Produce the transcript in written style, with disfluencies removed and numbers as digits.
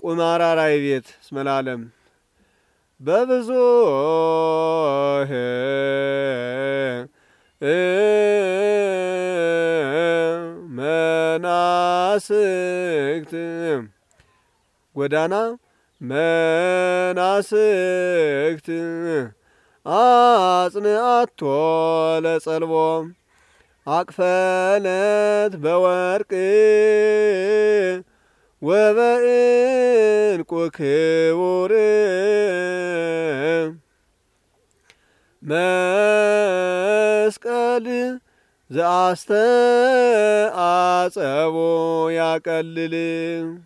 ቁማራራይ ቤት እስመላለም በብዙ መናስክት ጎዳና መናስክት አጽንአቶ ለጸልቦ አቅፈለት በወርቅ ወበዕንቁ ክቡር መስቀል ዘአስተአጸቦ ያቀልል